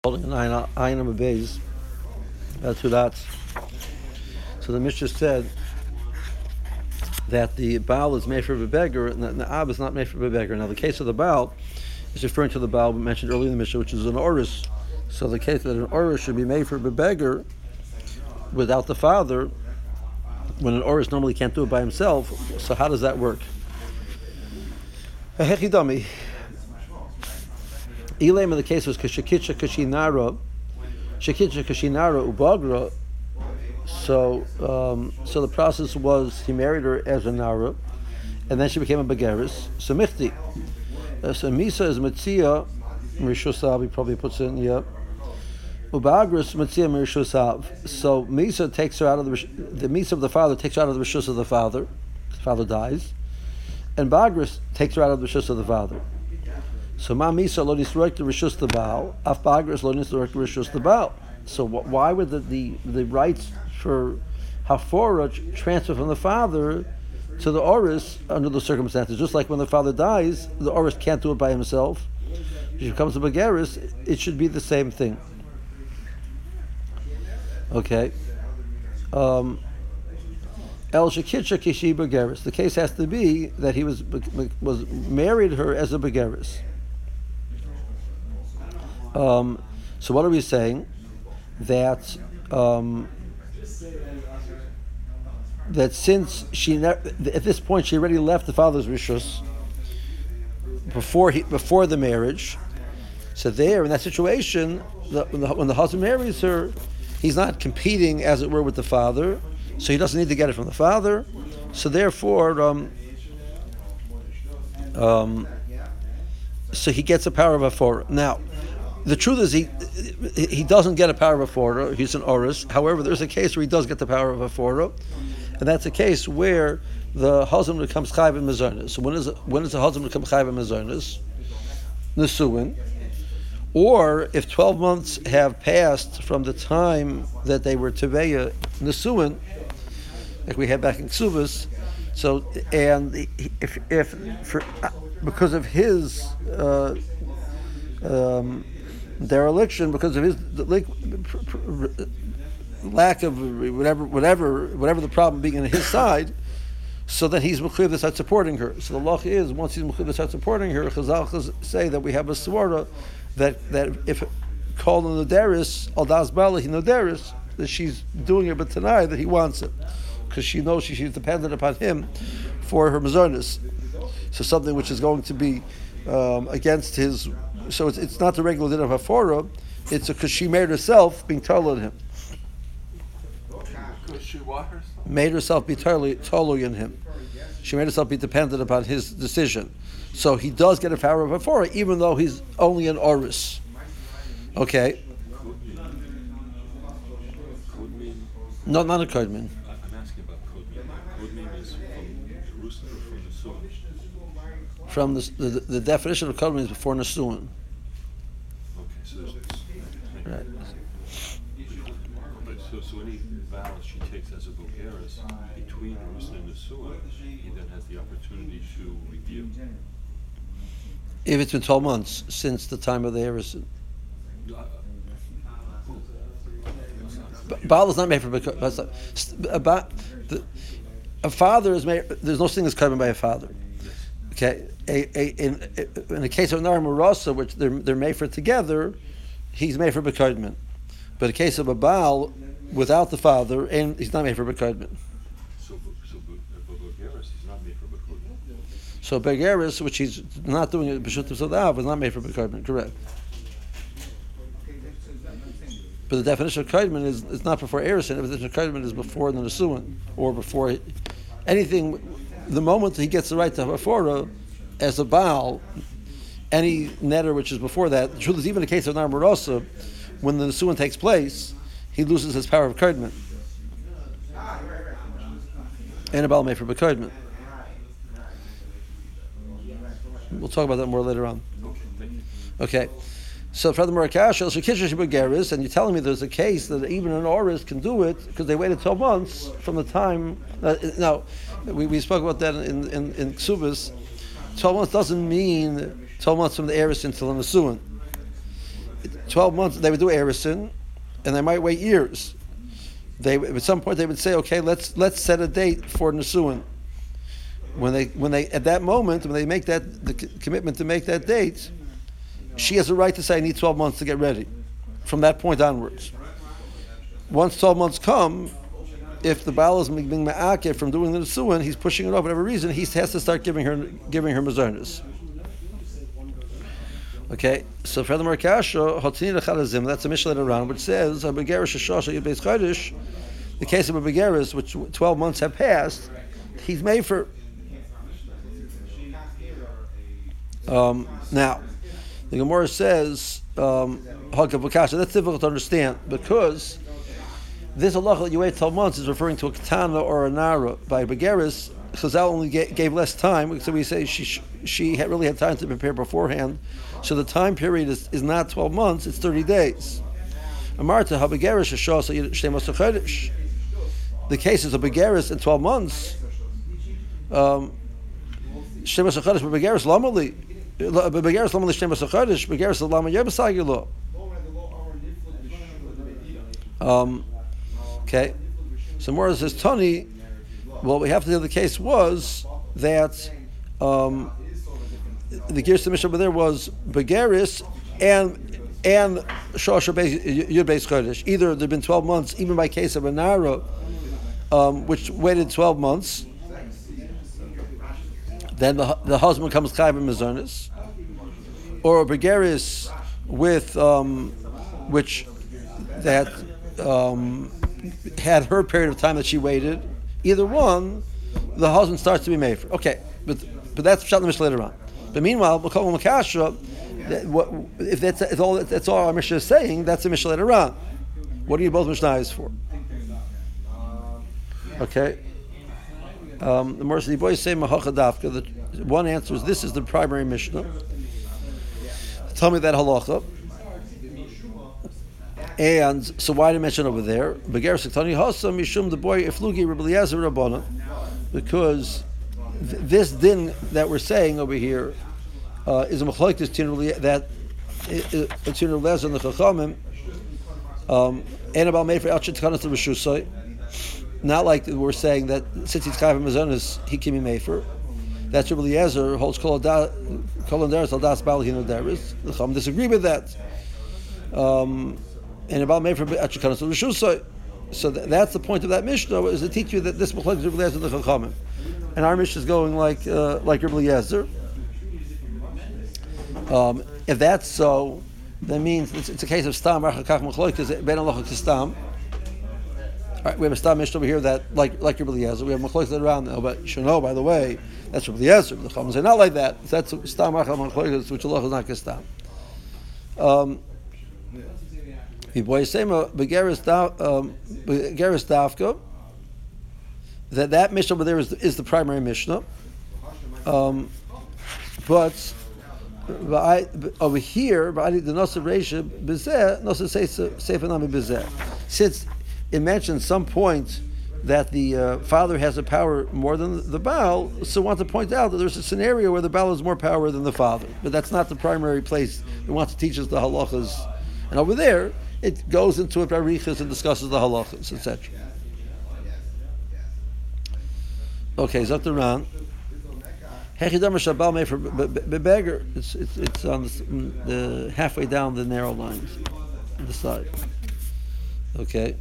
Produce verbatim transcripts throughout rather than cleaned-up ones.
Holding an ayin on a base. That's two dots. So the Mishnah said that the Baal is made for a beggar and the Ab is not made for a beggar. Now the case of the Baal is referring to the Baal we mentioned earlier in the Mishnah, which is an Oris. So the case that an Oris should be made for a beggar without the father, when an Oris normally can't do it by himself, so how does that work? Hechidami. Elam in the case was Kashikitcha Kashinara, Shikitcha Kashinara Ubagra. So, um, so the process was he married her as a Nara, and then she became a Begeris. So Michti. Uh, so Misa is Metzia, Rishosav, he probably puts in, yeah. Ubagris Metzia Rishosav. So Misa takes her out of the, the Misa of the father takes her out of the Rishus of the father. The father dies. And Bagris takes her out of the Rishus of the father. So Ma Misa lo nisrek the Rishus the Baal, Af Bagris lo nisrek the Rishus the Baal. So why would the, the, the rights for Hafora transfer from the father to the Oris under the circumstances? Just like when the father dies, the Oris can't do it by himself. If he becomes a Begeris, it should be the same thing. Okay. Um, El Shekitcha Kishi Begeris. The case has to be that he was was married her as a Begeris. Um, so what are we saying? That um, that since she ne- at this point she already left the father's rishus before he before the marriage. So there in that situation, the, when, the, when the husband marries her, he's not competing, as it were, with the father, so he doesn't need to get it from the father. So therefore, um, um, so he gets a power of Hafora. Now, the truth is he he doesn't get a power of Hafora. He's an Oris. However, there's a case where he does get the power of Hafora, and that's a case where the husband becomes Chayv and Mezonos. So when is when does the husband become Chayv and Mezonos? Nesuin. Or if twelve months have passed from the time that they were Teveya Nesuin, like we had back in Ksubas, so and if if for because of his uh, um, dereliction, because of his lack of whatever whatever whatever the problem being on his side, so that he's mechuyev to start supporting her. So the law is once he's mechuyev to start supporting her, Chazal say that we have a svara that that if called on the deris al das balahi no deris, that she's doing it but tonight that he wants it because she knows she, she's dependent upon him for her mazonis. So something which is going to be um, against his. So it's it's not the regular din of Hafora. It's because she made herself being told on him. She what herself? Made herself be totally totally in him. She made herself be dependent upon his decision. So he does get a power of Hafora, even though he's only an Oris. Okay. No, not a Kodmin. I'm asking about Kodmin. Kodmin is from Jerusalem or from Nesuin? From the, the the definition of Kodmin is before Nesuin. Okay, so there's Right. But so, so any vows she takes as a Bulgaris between Jerusalem and Nesuin, he then has the opportunity to review. If it's been twelve months since the time of the Harrison. Baal is not made for because about the a father is made. There's no thing that's covered by a father. Okay, a, a, in in the case of Nar Marasa, which they're they're made for together, he's made for Bekodman. But in the case of a Baal without the father, and he's not made for Bekodman. So, so Bulgaris, he's not made for Bekodman. So Begeris, which he's not doing it B'shut Sodav, was not made for Bekodman. Correct. But the definition of Kodman is it's not before Erison. The definition of Kodman is before the Nesuin, or before he, anything. The moment he gets the right to Hafora as a Baal, any netter which is before that, the truth is even in the case of Nar Marosa, when the Nesuin takes place, he loses his power of Kodman. And a Baal made for Bekodman. We'll talk about that more later on. Okay. So furthermore, Akasha, so Kishish Begeris, and you're telling me there's a case that even an Oris can do it because they waited twelve months from the time. Uh, now, we, we spoke about that in in, in Ksubas. twelve months doesn't mean twelve months from the Eris until the Nesuin. twelve months, they would do Erison, and they might wait years. They at some point they would say, okay, let's let's set a date for Nisuin. When they when they at that moment when they make that the commitment to make that date, she has a right to say, I need twelve months to get ready. From that point onwards, once twelve months come, if the Baal is being ma'akeh from doing the Nisuin, he's pushing it off for whatever reason, he has to start giving her giving her mazarnas. Okay, so furthermore, kasha hotini lecharazim. That's a mishnah later on, which says a begerish shosha yud beis chodesh. The case of a begeris, which twelve months have passed, he's made for. Um, now, the Gemara says um, kasha. That's difficult to understand because this halacha that you wait twelve months is referring to a katana or a nara. By begeris, Chazal only gave, gave less time, so we say she she had really had time to prepare beforehand. So the time period is, is not twelve months; it's thirty days. Amarta habegerish shos shtemos chodesh. The case is a begeris in twelve months. Um, shtemos chodesh begeris lamali begeris lamali shtemos chodesh begeris lama yebasagilo. Um. Okay. So more says Tony. Well, we have to do the case was that um, the Gersa Mishnah over there was Begeris and and Shosha Yud Beis Chodesh. Either there'd been twelve months, even by case of a Nara, um, which waited twelve months. Then the the husband comes Chayv and Mazonis, or a Begeris with um, which that um, had her period of time that she waited. Either one, the husband starts to be made for. Okay, but but that's Pshat the Mishnah later on. But meanwhile, Makol Makasha, if that's, if all that's all our Mishnah is saying, that's the Mishnah later on. What are you both Mishnahs for? Okay. Um, the Mercy boys say Mahacha Dafka. The one answer is this is the primary Mishnah. Tell me that halacha. And so why did I mention over there? Beger Sektani Hasam Mishum the boy Iflugi Rabbi Eliezer Rabbana, because th- this din that we're saying over here uh, is a machlokes that it's in Eliezer and the Chachamim. And about made for Elchet Tkanas the Rishusai. Not like we're saying that since he's Chayv Mazonis, he can be made for. That's Rabbi Eliezer holds Kol Daris Al Das Bal Hino Daris. The Chachamim disagree with that. Um, And about made for Achikanas of Rishusai. So th- that's the point of that Mishnah, is to teach you that this Machlokes Rabbi Eliezer the Chachamim. And our Mishnah is going like uh, like Rabbi Eliezer. Um, if that's so, that means it's, it's a case of Stam Rachakach Machlokes Ben Alachak Stam. All right, we have a Stam Mishnah over here that like like Rabbi Eliezer. We have Machlokes around now, but you should know, by the way, that's Rabbi Eliezer. The Chachamim say not like that. That's Stam Rachakach Machlokes, which Allah is not Stam. Um, Begeris Dafka, that that Mishnah over there is, is the primary Mishnah. Um, but, but I, but over here, since it mentions some point that the uh, father has a power more than the Baal, so I want to point out that there's a scenario where the Baal has more power than the father. But that's not the primary place. It wants to teach us the halachas. And over there, it goes into a barichas and discusses the halachas, et cetera. Okay, Zataran. Hechidam Shabal made for beggar. It's it's it's on the, the halfway down the narrow lines, on the side. Okay.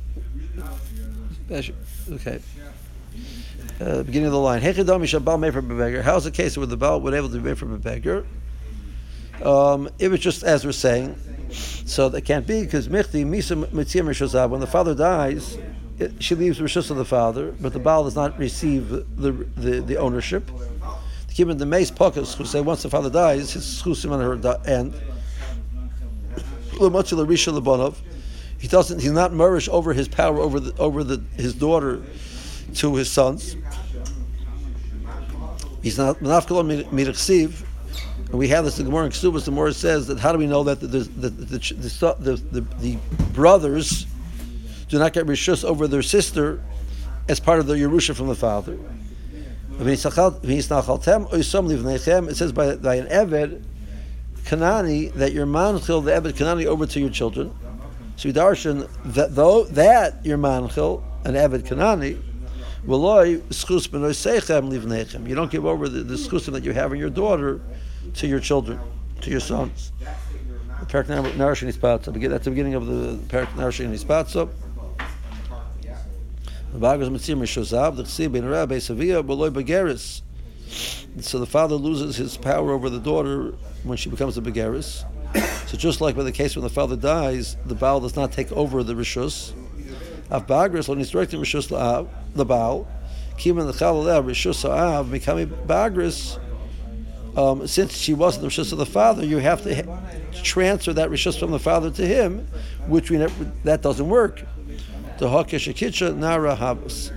Okay. Uh, beginning of the line. Hechidam Shabal made for beggar. How's the case where the Baal would able to be made for beggar? Um, it was just as we're saying. So that can't be because Michti Misa Mitzim Rishosab, when the father dies, it, she leaves Rishos of the father, but the Baal does not receive the the, the ownership. Given the Mace Pockets who say once the father dies, his schusim on her da- end. He doesn't. He's not nourish over his power over the over the his daughter to his sons. He's not menafkalon mirchsiv. And we have this in Gemara in Ksubas. The Gemara says that how do we know that the the the, the, the, the, the brothers do not get rishus over their sister as part of the Yerusha from the father? It says by, by an Eved, Kanani that you're manchil the Eved Kanani over to your children. So you darshan that though that you're manchil an Eved Kanani, v'loi schus b'noi seichem livnechem. You don't give over the, the schusim that you have in your daughter to your children, to your sons. The Perek Narashin Ispatza. That's the beginning of the Perek Narashin Ispatza. So the father loses his power over the daughter when she becomes a begeris. So just like in the case when the father dies, the Baal does not take over the rishus. Av bagris when he's directing rishus the Baal, kiman the chalalev rishus av becoming bagris. Um, since she wasn't the rishus of the father, you have to ha- transfer that rishus from the father to him, which we never, that doesn't work. The hakeshakitcha nara habus.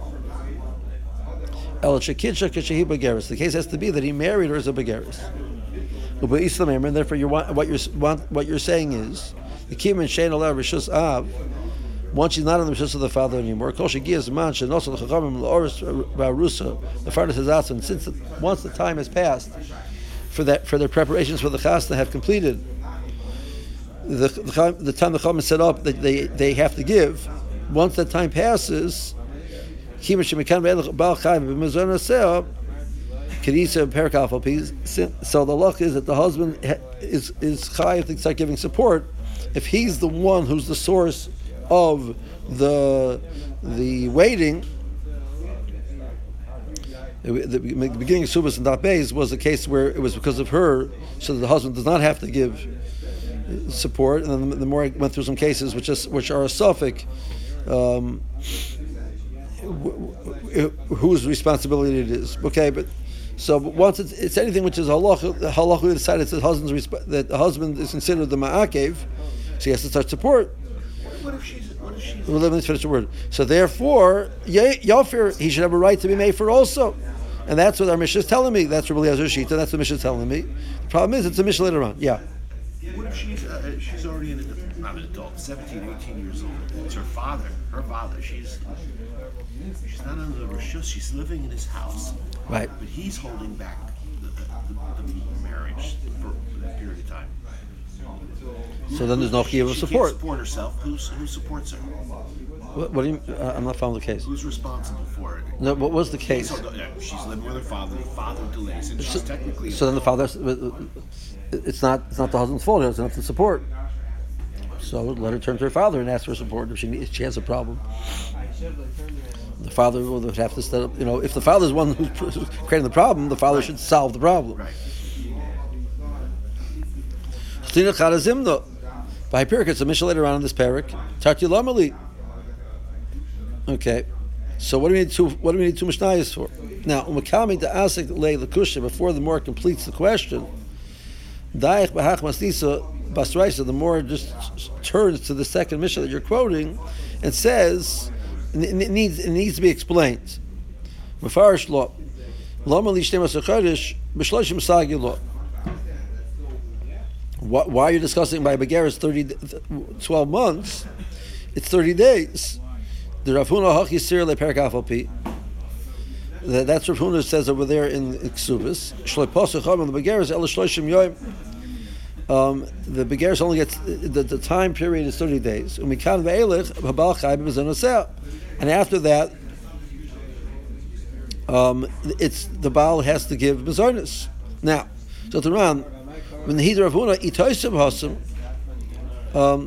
El shakitcha keshehi begeris. The case has to be that he married her as a begeris. And therefore, you want, what you're want, what you're saying is the kiman shein alav rishus av. Once she's not in the rishus of the father anymore, kol shegias man shenosel chachamim laoris ba'arusa. The father says atzim. Since the, once the time has passed for that for their preparations for the chasna have completed, the the, the time the chacham is set up that they they have to give. Once that time passes, so the luck is that the husband is is chayav to start giving support if he's the one who's the source of the the waiting. The beginning of Subas and Daf Beis was a case where it was because of her, so that the husband does not have to give support. And then the more I went through some cases which is which are a suffix. Um, whose responsibility it is? Okay, but so but once it's, it's anything which is halacha, halacha decided that the husband's resp- that the husband is considered the ma'akev, so he has to start support. What if she's? What if she's? Well, let me finish the word. So therefore, Yafir, he should have a right to be made for also, and that's what our Mishnah is telling me. That's Rabbi Eliezer Shita. That's what Mishnah is telling me. The problem is, it's a Mishnah later on. Yeah. What if she's uh, she's already an adult, not an adult, seventeen, eighteen years old? It's her father, her father. She's she's not under the rishus. She's living in his house. Right. But he's holding back the, the, the, the marriage for that period of time. So then there's no chiyuv of She support. can't support herself. Who's, who supports her? What, what do you? Uh, I'm not following the case. Who's responsible for it? No, what was the case? So, yeah, she's living with her father. The father delays, and she's technically. So then the father, it's not it's not the husband's fault. It's not the support. So let her turn to her father and ask for support if she if she has a problem. The father would have to step up. You know, if the father is one who's creating the problem, the father should solve the problem. Right. By Perek, it's a Mishnah later on in this Perek. Tarti Lamali. Okay. So what do we need two? What do we need two Mishnayos for? Now, umakami to asik lei lekusha before the more completes the question. Daich b'hach masnisa basraisa. The more just turns to the second Mishnah that you're quoting and says it needs it needs to be explained. Mefarish lo lama li shnei masar chodesh b'shloshim sagi lo. Why are you discussing by Begeris thirty, twelve months? It's thirty days. The Rav Huna Hach Yisir Le Perek Afal Pi. That's Rav Huna says over there in Ksubis. Shloi Posach Chama the Begeris El Shloshim Yoim. Um, the Begeris only gets the, the time period is thirty days. Umikan ve'elech habal chai b'mezonoseh. And after that, um, it's the Baal has to give bezonos. Now, so to run. When the Hidra of Huna itoysim hasam, um,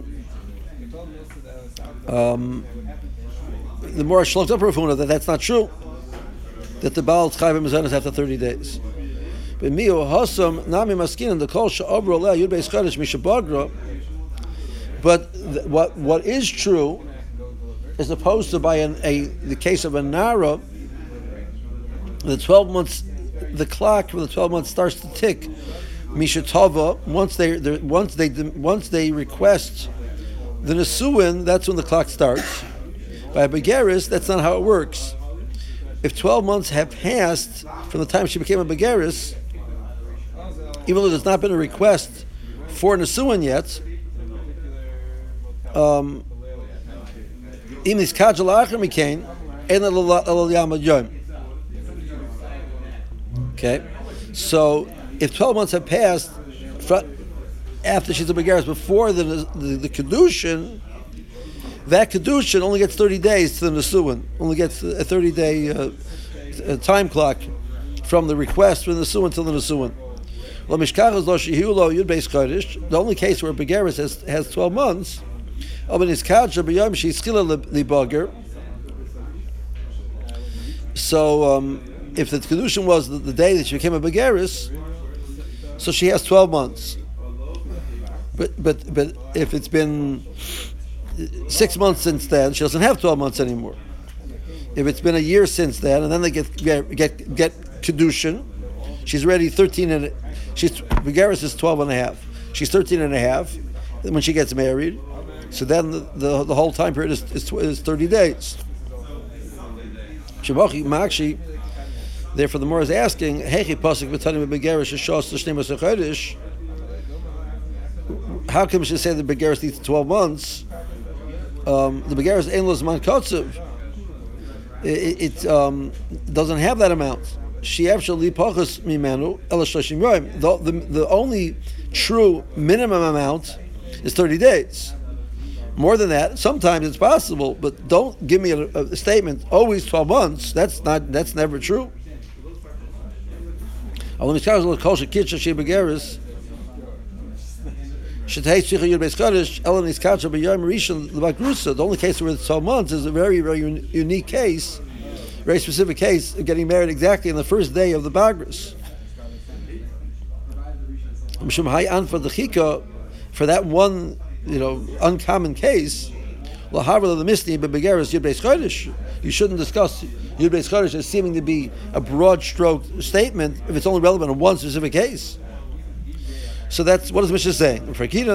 um, the more shloked up Rav Huna that that's not true. That the Baal Chayv Mezonos after thirty days. But miu hasam nami maskin and the kol she'avro leh yud beis chodesh mishabagra. But th- what what is true, as opposed to by an, a the case of a nara, the twelve months, the clock for the twelve months starts to tick. Mishatava, once they once they once they request the nesuin, that's when the clock starts. By a begeris, that's not how it works. If twelve months have passed from the time she became a begeris, even though there's not been a request for nesuin yet, um, okay, so if twelve months have passed, after she's a begaris, before the the, the kedushin, that kedushin only gets thirty days to the nesuin. Only gets a thirty day uh, time clock from the request from the nesuin to the nesuin. The only case where a begaris has has twelve months. So um, if the kedushin was the, the day that she became a begaris, so she has twelve months. But but but if it's been six months since then, she doesn't have twelve months anymore. If it's been a year since then, and then they get get get, get kedushin, she's already thirteen and she's begaris is twelve and a half. She's thirteen and a half when she gets married. So then the, the, the whole time period is, is, is thirty days. Shemachi Makshi, therefore the Mor is asking, how come she say the begaris needs twelve months? Um, the begaris ain't man kotzev. It, it um, doesn't have that amount. She actually pachas mimenu ela shloshim yoyim. The the only true minimum amount is thirty days. More than that, sometimes it's possible, but don't give me a, a statement. Always twelve months. That's not. That's never true. The only case where it's twelve months is a very, very unique case, very specific case of getting married exactly on the first day of the bagris. For that one, you know, uncommon case, you shouldn't discuss Yud Beis Chodesh as seeming to be a broad stroke statement if it's only relevant in one specific case. So that's what is Mishnah saying.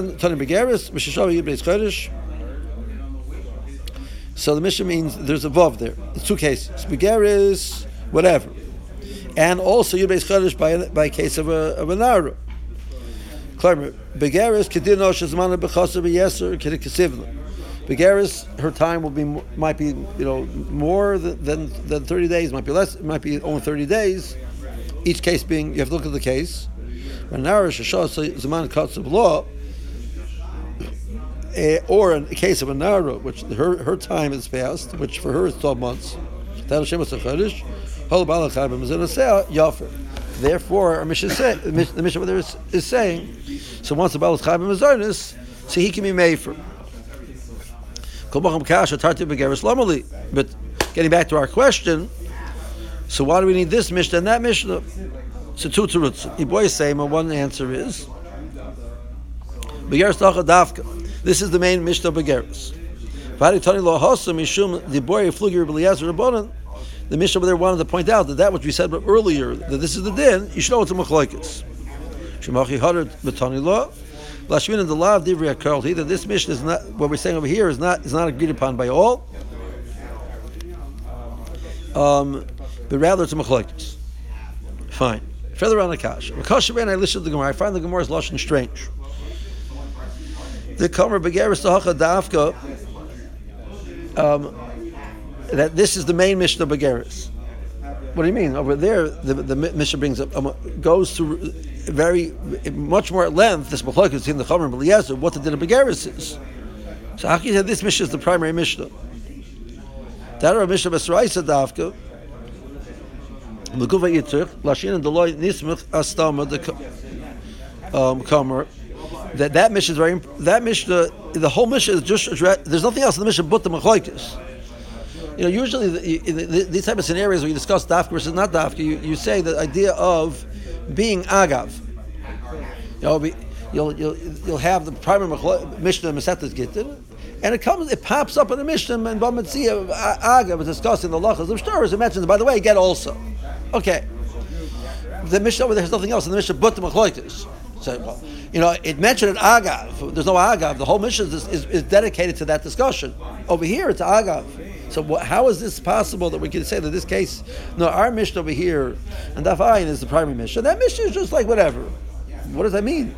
So the Mishnah means there's a vav there. It's two cases. Begaris, whatever. And also Yud Beis Chodesh by by case of a of a nara. Begaris kedino shezmana b'chaser b'yeser kedikasivna. Begaris, her time will be might be you know more than, than than thirty days, might be less, it might be only thirty days. Each case being, you have to look at the case. When nara sheshos zman kotzev law, or in the case of a nara, which her her time is passed, which for her is twelve months. Therefore, our Mishnah say, the Mishnah there is, is saying, so once the Baal is Chayv Mazonis, so he can be made for. But getting back to our question, so why do we need this Mishnah and that Mishnah? So two teruts. The boy is saying, well, one answer is, this is the main Mishnah of Begaris. The Mishnah there wanted to point out that that which we said earlier, that this is the din, you should know it's a machlokes. Shemachi hadar b'tani law, lashmin and the law of divrei hakaralti, that this Mishnah is not, what we're saying over here is not is not agreed upon by all, um, but rather it's a machlokes. Fine. Further on the kash. Makash ben I listened to the Gemara. I find the Gemara's lashon strange. The Kamer Begaris Tahacha Dafka. Um, that this is the main Mishnah Begaris. What do you mean? Over there, the, the Mishnah brings up, um, goes to very, much more at length, this Machlokes between the Chomer and Eliezer, what the din of Begaris is. So how can you say this Mishnah is the primary Mishnah? That are Mishnah Besraisa Dafka, L'guva Yitzchak, Lashin and Deloy Nismach Astama, the um, Chomer, that that Mishnah is very, that Mishnah, the whole Mishnah is just, there's nothing else in the Mishnah but the Machlokes. You know, usually the, the, the, these type of scenarios where you discuss dafka versus not dafka, you, you say the idea of being agav. You know, be, you'll you'll you'll have the primary Mishnah Masetas Gittin, and it comes, it pops up in the Mishnah and Bamatzia agav is discussing the lachas of shtaras. It mentions, by the way, get also. Okay, the Mishnah over there has nothing else in the Mishnah but the machlokes. So, well, you know, it mentioned an agav. There's no agav. The whole Mishnah is, is, is dedicated to that discussion. Over here, it's agav. So what, how is this possible that we can say that this case, no, our Mishnah over here, and Daf Ayin is the primary Mishnah. That Mishnah is just like whatever. What does that mean?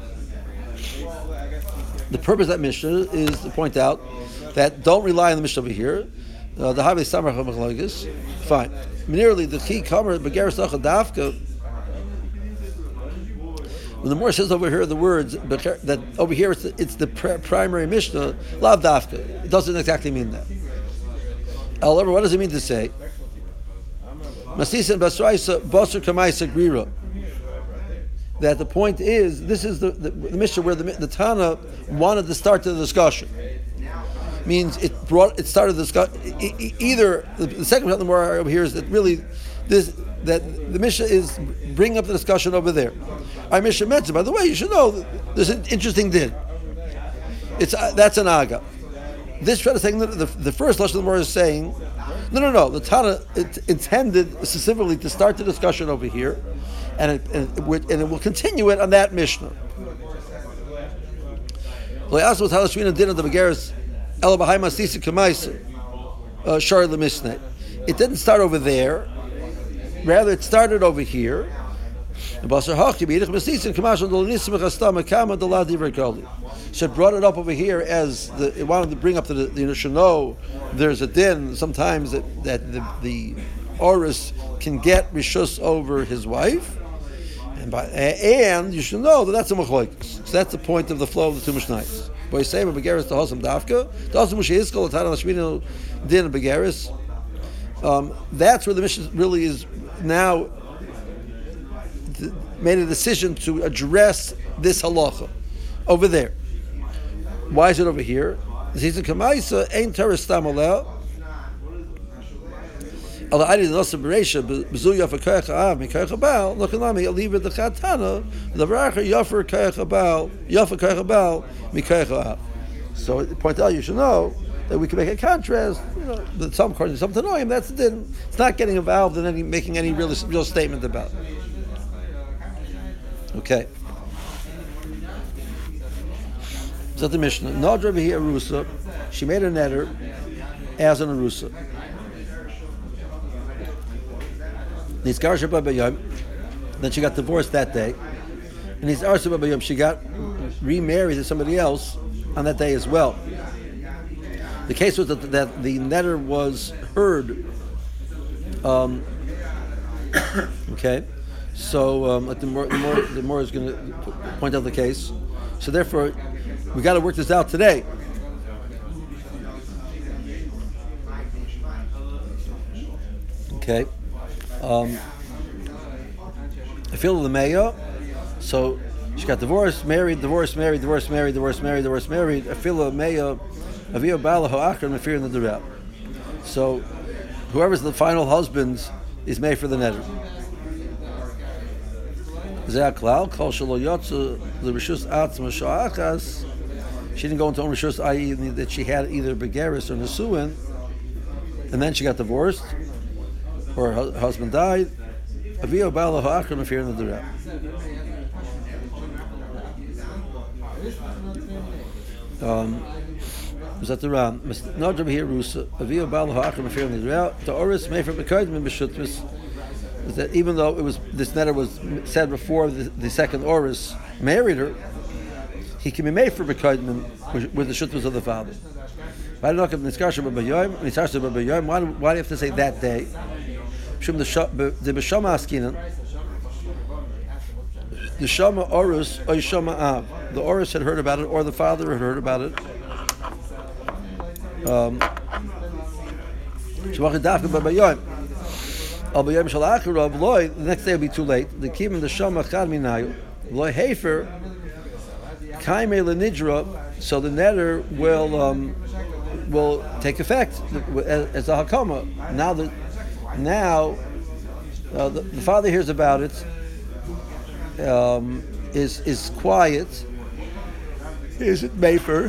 The purpose of that Mishnah is to point out that don't rely on the Mishnah over here. Uh, the Havei Samar Machlokes, fine. Merely the key comer Begaris Dafka. When the Gemara says over here the words that over here it's the, it's the pr- primary Mishnah, lav dafka. It doesn't exactly mean that. However, what does it mean to say? Masisin basraisa basar kamaisa grira. That the point is, this is the, the, the Mishnah where the, the Tana wanted to start the discussion. Means it brought it started the discussion. Either the, the second part of the Gemara over here is that really this that the Mishnah is bringing up the discussion over there. Our Mishnah mentioned, by the way, you should know there's an interesting din. It's uh, that's an aga. This try to say the, the, the first lashon of the Gemara is saying, no, no, no. The Tana it intended specifically to start the discussion over here, and it, and, it would, and it will continue it on that Mishnah. It didn't start over there. Rather, it started over here. So it brought it up over here as the, it wanted to bring up to the, you should know there's a din sometimes that, that the, the Oris can get rishus over his wife, and by and you should know that that's a machlokes. So that's the point of the flow of the two mishnayos. But you say begeris to hosam dafka, the hosam musheiskol atana lashminu din begeris. Um, that's where the Mishnah really is now th- made a decision to address this halacha over there. Why is it over here? This is kamaisa ain't terestam aleh. Allah adi the nosa bereisha bezu yafer koyach ha'av mikoyach habal lokanami aliva the chatana the v'racha yafer koyach habal yafer koyach habal mikoyach ha'av. So it point out you should know that we can make a contrast. You know, that some according to some tanoim, that's it. It's not getting involved in any making any real real statement about it. Okay. So the Mishnah, Nadra v'hi arusa, she made a netter as an arusa. Then she got divorced that day, and his arsa b'bayom, she got remarried to somebody else on that day as well. The case was that, that the netter was heard. Um, okay, so um, the more the more the more is going to point out the case. So therefore, we got to work this out today. Okay, um, I feel the mayor. So she got divorced, married, divorced, married, divorced, married, divorced, married, divorced, married. I feel the mayor. So, whoever's the final husband is made for the netter. She didn't go into own rishus, that is, that she had either begeris or nesuin, and then she got divorced, or her husband died. Um. Was that the Ram? Not to be here, Rusa. Avia Bal Ha'achim Afir in Israel. The Oris made from the Kodim and B'Shutvis. That even though it was this letter was said before the, the second Oris married her, he can be made for B'Kodim with the Shutvis of the father. Why do you have to say that day? The B'Shama Askinan. The Shama Oris or Shama Av. The Oris had heard about it, or the father had heard about it. Um, the next day will be too late. The kim the shama chad minayu loy hefer kaime lenidra. So the netter will um, will take effect as a hakama. Now the now uh, the, the father hears about it. Um, is is quiet. Is it mefer?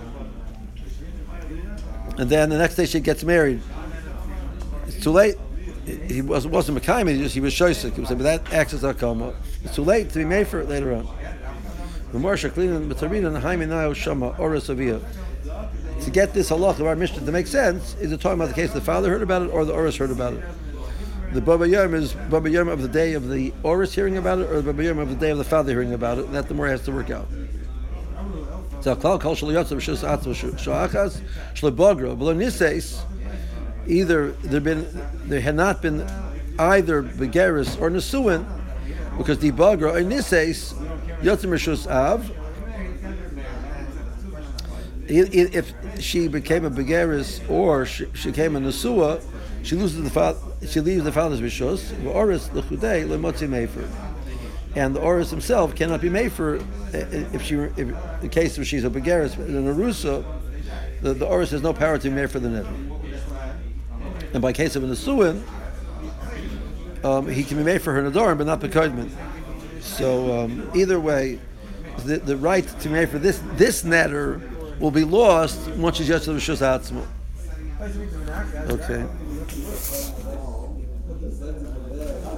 And then the next day she gets married. It's too late. He wasn't wasn't Mekayim, he just he was shoysik. He was saying, but that acts as a koma. It's too late to be made for it later on. To get this halach of our Mishnah to make sense, is it talking about the case the father heard about it or the Oris heard about it? The Baba Yom is Baba Yom of the day of the Oris hearing about it, or the Baba Yom of the day of the father hearing about it. That the more has to work out. Either there been there had not been either begeris or nesuin, because the bagra or nises Yotzim Rishus Av. If she became a begeris or she, she became a nesua, she loses the father. She leaves the father's rishus. Oris lechudei lemotzi mefer, and the oris himself cannot be mefer if she, if, in the case of she's a begeris in a rusa, the, the oris has no power to be mefer the neder. And by case of a nesuin, um, he can be made for her nedarim, but not bekodman. So um, either way, the, the right to be made for this this neder will be lost once she's yet to the Rishus Atzma. Okay.